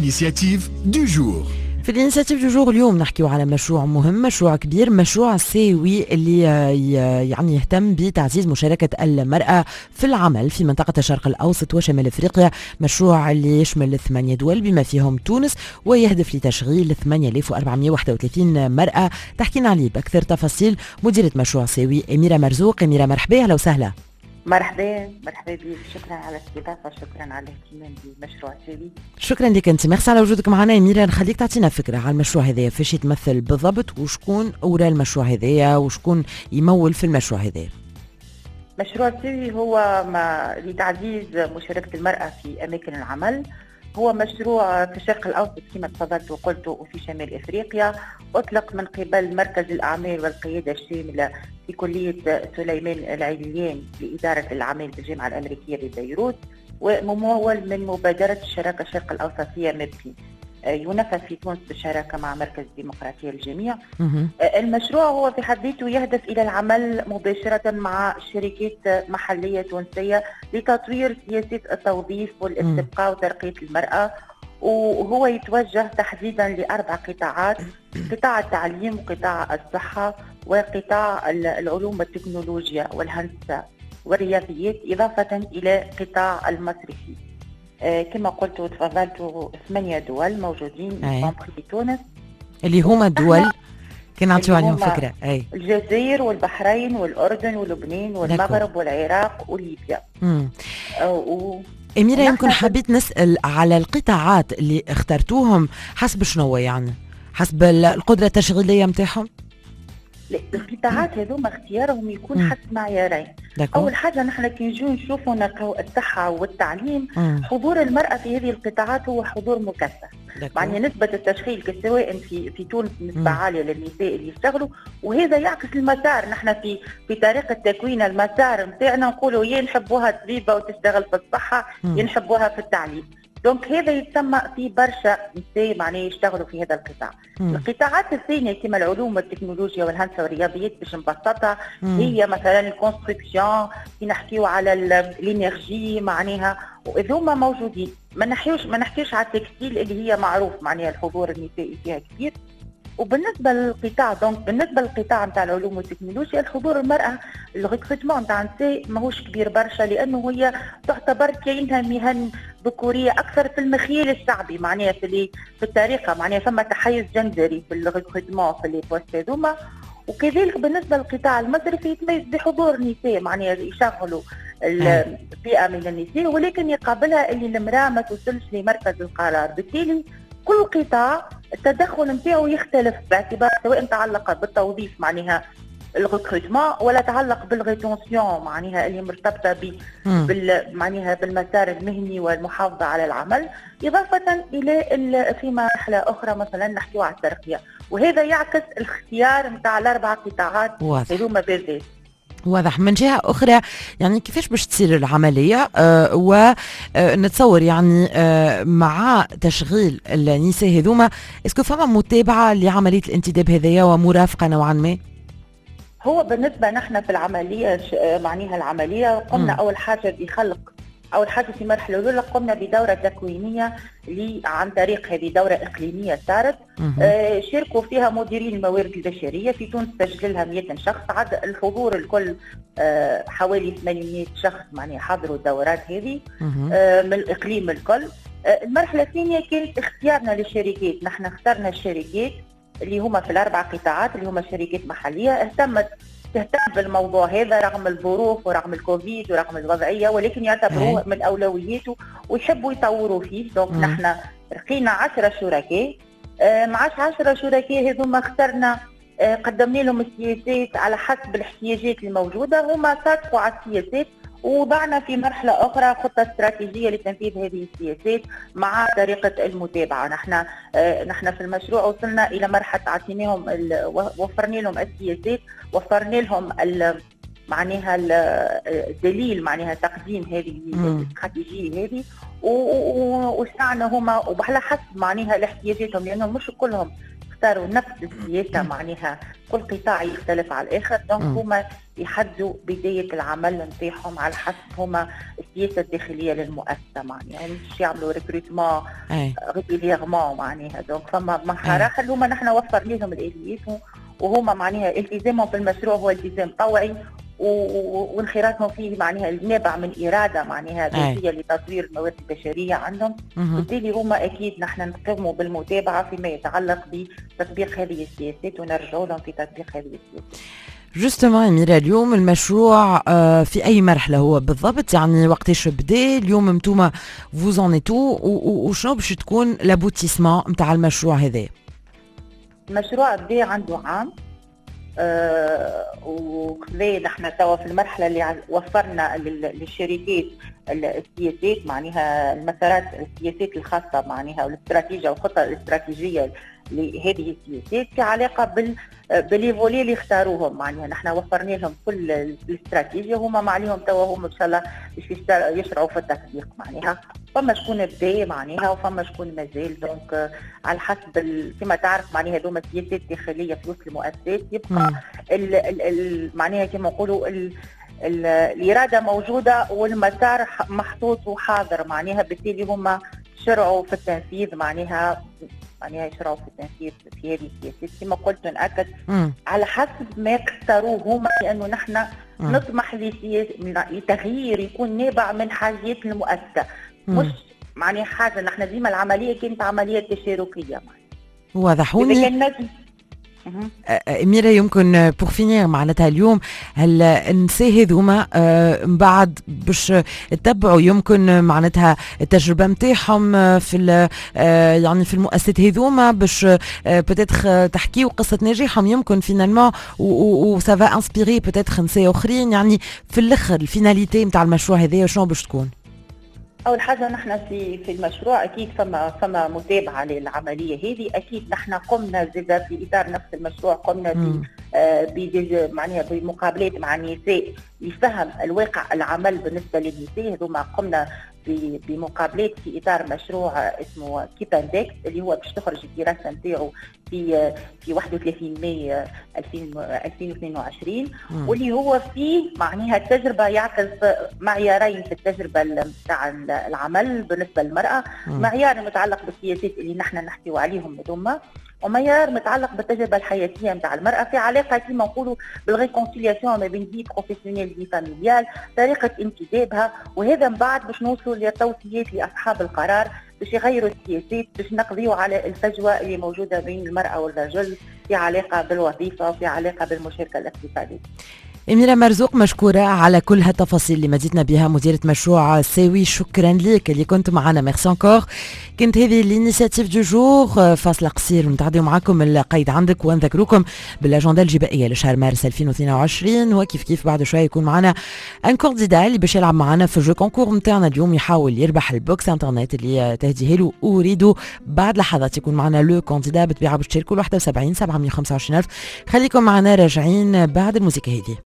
l'initiative du jour. في الانيشيتيف دو جور اليوم نحكيو على مشروع مهم، مشروع كبير، مشروع سيوي اللي يعني يهتم بتعزيز مشاركة المرأة في العمل في منطقة الشرق الأوسط وشمال أفريقيا. مشروع اللي يشمل 8 دول بما فيهم تونس، ويهدف لتشغيل 8431 مرأة. تحكينا عليه بأكثر تفاصيل مديرة مشروع سيوي أميرة مرزوق. أميرة مرحبا، أهلا وسهلا. مرحبا بك، شكرا على الاستضافة، شكرا على الاهتمام بمشروع سيوي. شكرا لك انت، ميرسي على وجودك معنا. أميرة، نخليك تعطينا فكرة على المشروع هذايا، فاش يتمثل بالضبط، وشكون ورا المشروع هذايا، وشكون يمول في المشروع هذايا. مشروع سيوي هو لتعزيز مشاركة المرأة في أماكن العمل. هو مشروع في الشرق الأوسط كما تفضلت وقلت، وفي شمال إفريقيا. أطلق من قبل مركز الأعمال والقيادة الشاملة في كلية سليمان العليان لإدارة الأعمال بالجامعة الأمريكية ببيروت، وممول من مبادرة الشراكة الشرق الأوسطية مبكي، ينفذ في تونس بالشراكة مع مركز ديمقراطية للجميع. المشروع هو في حد ذاته يهدف إلى العمل مباشرة مع شركات محلية تونسية لتطوير سياسة التوظيف والاستبقاء وترقية المرأة، وهو يتوجه تحديدا لأربع قطاعات: قطاع التعليم، وقطاع الصحة، وقطاع العلوم والتكنولوجيا والهندسة والرياضيات، إضافة إلى قطاع المصرفي. كما قلت وتفضلت 8 دول موجودين في تونس، اللي هما الدول كنا نعطيو عليهم فكرة. الجزائر والبحرين والأردن ولبنان والمغرب والعراق وليبيا. أميرة، يمكن حبيت نسأل على القطاعات اللي اخترتوهم، حسب شنو يعني؟ حسب القدرة التشغيلية متاعهم؟ القطاعات هذوما اختيارهم يكون حسب معيارين. أول حاجة نحن كي نجو نشوفوا الصحة والتعليم، حضور المرأة في هذه القطاعات هو حضور مكثف. يعني نسبة التشغيل سواء في تونس نسبة عالية للنساء اللي يشتغلوا، وهذا يعكس المسار. نحن في طريقة تكوين المسار نتاعنا نقولوا يا نحبوها طبيبة وتشتغل في الصحة، يا نحبوها في التعليم. دونك هذا يتسمى في برشا نساء معناه يشتغلوا في هذا القطاع. القطاعات الثانية كما العلوم والتكنولوجيا والهندسة والرياضيات باش نبسطها، هي مثلا الكونستركسيون، كي نحكيو على الانرجي معناها، وهذوما موجودين. ما نحكيوش على التكستيل اللي هي معروف معناها الحضور النسائي فيها كثير. وبالنسبه للقطاع بالنسبه للقطاع نتاع العلوم والتكنولوجيا، الحضور المراه الريكروتمون نتاع النساء ماهوش كبير برشا، لانه هي تعتبر كاينها مهن ذكوريه اكثر في المخيل الشعبي معناها في الطريقه، معناها ثم تحيز جندري في الريكروتمون في لي بوست هذوما. وكذلك بالنسبه للقطاع المصرفي يتميز بحضور نساء معناها يشغلوا الفئه من النساء، ولكن يقابلها اللي المراه ما توصلش لمركز القرار. بالتالي كل قطاع التدخل نتاعو يختلف باعتبار سواء تعلق بالتوظيف معناها الريكروتمون، ولا تعلق بالريتونسيون معناها اللي مرتبطه معناها بالمسار المهني والمحافظه على العمل، اضافه الى في مرحله اخرى مثلا نحكيو على الترقيه. وهذا يعكس الاختيار نتاع الاربع قطاعات هذوما بالذات. واضح. من جهة أخرى يعني كيفاش باش تصير العملية؟ ونتصور يعني مع تشغيل النساء هذوما، اسكو فما متابعة لعملية الانتداب هذيا ومرافقة نوعا ما؟ هو بالنسبة نحن في العملية معناها العملية قمنا أول حاجة في المرحلة الأولى قمنا بدورة تكوينية عن طريق هذه دورة إقليمية صارت. شاركوا فيها مديرين الموارد البشرية في تونس، سجلها 100 شخص. عدد الحضور الكل حوالي 800 شخص معناها حضروا الدورات هذه من الإقليم الكل. المرحلة الثانية كانت اختيارنا للشركات. نحن اخترنا الشركات اللي هما في الأربع قطاعات اللي هما شركات محلية تهتم بالموضوع هذا رغم الظروف ورغم الكوفيد ورغم الوضعية، ولكن يعتبروه من أولوياته ويحبوا يطوروا فيه. دونك نحن لقينا 10 شركاء. مع 10 شركاء هذوما اخترنا قدمنا لهم السياسات على حسب الاحتياجات الموجودة. هما صادقوا على السياسات، ووضعنا في مرحلة أخرى خطة استراتيجية لتنفيذ هذه السياسات مع طريقة المتابعة. نحن في المشروع وصلنا إلى مرحلة عطيناهم وفرنا لهم السياسات، وفرنا لهم معناها الدليل معناها تقديم هذه الاستراتيجية هذه، وسعنا هما وعلى حسب معناها لاحتياجاتهم، لأنهم مش كلهم اختاروا نفس السياسة معناها كل قطاع يختلف على الآخر. دونك هما يحددوا بدايه العمل نتاعهم على حسب هما السياسه الداخليه للمؤسسه معناها، يعني مش يعملوا ريكروتمون ريغوليرمون معناها. دونك فما مراحل هما نحن وفر لهم الاليات وهما معناها التزامهم في المشروع هو التزام طوعي وانخراطهم فيه معناها النابع من إرادة معناها ذاتية لتطوير الموارد البشرية عندهم. بالتالي هما أكيد نحن نقوموا بالمتابعة فيما يتعلق بتطبيق هذه السياسات ونرجعوا لهم في تطبيق هذه السياسات. جوستومون أميرة، اليوم المشروع في أي مرحلة هو بالضبط؟ يعني وقتاش بدا اليوم انتوما فوزون ايتو وشنو باش تكون لابوتيسمون نتاع المشروع هذا؟ المشروع بدا عنده عام وكذا نحن توا في المرحله اللي وفرنا للشركات السياسات معناها المسارات السياسات الخاصه معناها والاستراتيجيه والخطه الاستراتيجيه لهذه السياسات في علاقه بالليفولي اللي اختاروهم معناها نحن وفرنا لهم كل الاستراتيجيه هما ما عليهم توا هم ان شاء الله يشرعوا في التطبيق معناها. فما شكون بدا معناها وفما شكون مازال. دونك على حسب كما تعرف معناها هذوما سياسات داخليه في وسط المؤسسات يبقى معناها كما نقولوا الاراده موجوده والمسار محطوط وحاضر معناها. بالتالي هما شرعوا في التنفيذ معناها يشرعوا في التنفيذ في هذه السياسات كما قلت نأكد على حسب ما اختاروه هما، لانه نحن نطمح لتغيير يكون نابع من حاجات المؤسسه مش معناها حاجه. نحن ديما العمليه كانت عمليه تشاركيه وضحوني أميرة. يمكن بور فينير معناتها اليوم هل النساء هذوما من بعد باش تتبعوا يمكن معناتها التجربة متاعهم في يعني في المؤسسات هذوما باش بتاتخ تحكيوا قصة نجاحهم يمكن فينالمون وسافا انسبيري بتاتخ نساء اخرين. يعني في الاخر الفيناليتي نتاع المشروع هذايا شنو باش تكون؟ أول حاجة نحن في المشروع أكيد فما متابعة للعملية هذه. أكيد نحن قمنا في إطار نفس المشروع قمنا معناها بمقابلات مع النساء لفهم الواقع العمل بالنسبة للنساء. هذوما قمنا بمقابلات في إطار مشروع اسمه كيباندكس اللي هو باش تخرج الدراسة نتاعو في 31 ماي 2022 واللي هو فيه معناها التجربة يعكس معيارين في التجربة نتاع العمل بالنسبة للمرأة. معيار متعلق بالسياسات اللي نحن نحكيو عليهم هذوما ومعيار متعلق بالتجربة الحياتية نتاع المرأة في علاقة كما نقولوا بالريكونسيلياسيون ما بين في بروفيسيونيل في فاميليال طريقة انتدابها. وهذا من بعد باش نوصلوا للتوصيات لأصحاب القرار باش يغيروا السياسات باش نقضيوا على الفجوة اللي موجودة بين المرأة والرجل في علاقة بالوظيفة وفي علاقة بالمشاركة الاقتصادية. أميرة مرزوق مشكورة على كل هالتفاصيل اللي مديتنا بها مديرة مشروع ساوي. شكرا لك اللي كنت معنا. ميرسي انكور. كنت هذه الانيشيتيف دو جور فاصلة قصير ونتعديو معكم القيد عندك ونذكروكم بالاجنده الجبائيه لشهر مارس 2022 وكيف كيف بعد شويه يكون معنا ان كورديدا اللي باش يلعب معنا في جو كونكور نتاعنا اليوم يحاول يربح البوكس انترنت اللي تهديه له اريدو. بعد لحظات يكون معنا لو كونديدا بطبيعه باش تشاركوا 71 725 الف. خليكم معنا راجعين بعد الموسيقى هذه.